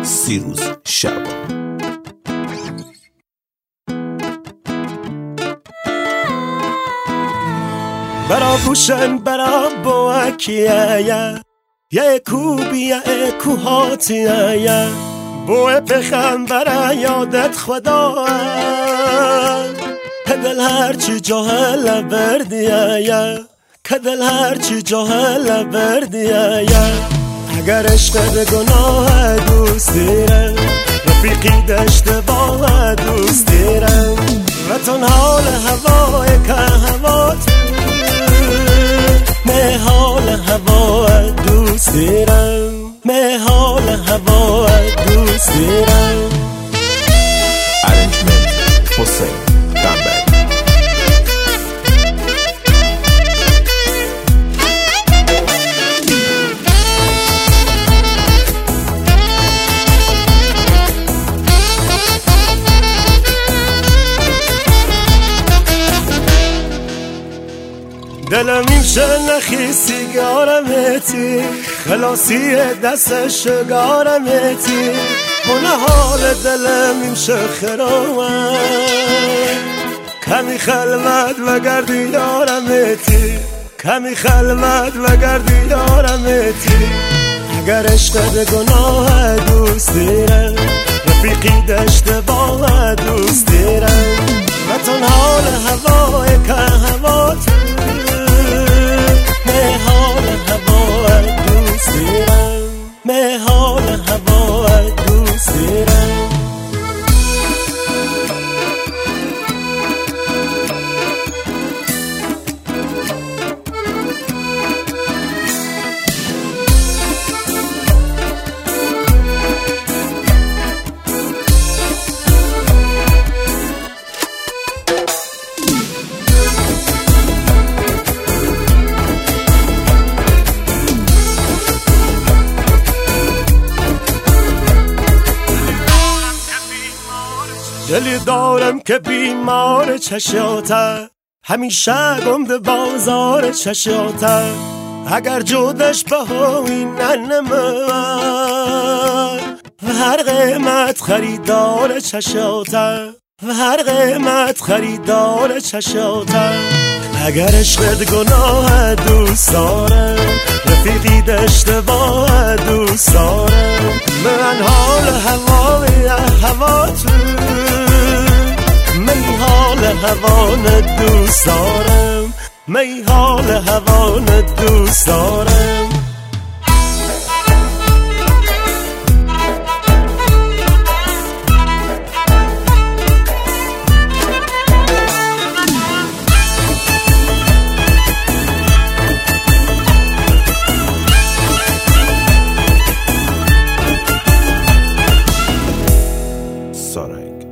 سیروز شبان. برا بوشن برا بوکیه یه کوبیه کوهاتیه بوه پخم برا یادت خدا کدل هرچی جاهل بردیه کدل هرچی جاهل بردیه اگر عشق گناه دوست دیرم رفیقی دشت با دوست دیرم و تن حال هوای که هوا مه حال هوا دوست دیرم مه حال هوا دوست دیرم. ارنجمنت حسین دنبل. دلم میشه نخی سیگارمتی خلاصی دست شگارمتی من حال دلم میشه خرامم کمی خلمت و گردی یارمتی کمی خلمت و گردی یارمتی اگر عشق گناه دوست دیرم رفیقی دشت با دوست دیرم و تن حال هوای که هوا مه حال هوا دوست دیرم مه حال هوا دوست دیرم. دلی دارم که بیمار چشاته همیشه گمده بازار چشاته اگر جودش بهایی ننمه و هر قیمت خریدار چشاته و هر قیمت خریدار چشاته اگر عشقت گناه دوست دارم رفیقی دشت با دوست دارم من حال هوای هوا تو می حال هوان دوست دارم می حال هوان دوست دارم. سارنگ